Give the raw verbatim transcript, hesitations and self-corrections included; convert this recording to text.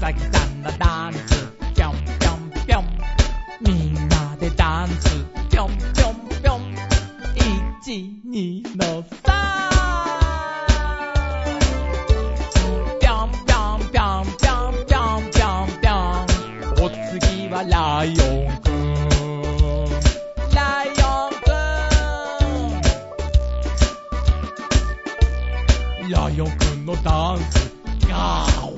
さぎさんのダンスぴょんぴょんぴょんみんなでダンスぴょんぴょんぴょんいちにのさぴょんぴょんぴょんぴょんぴょんぴょんぴょんお次はライオンくんライオンくんライオンくんのダンスガー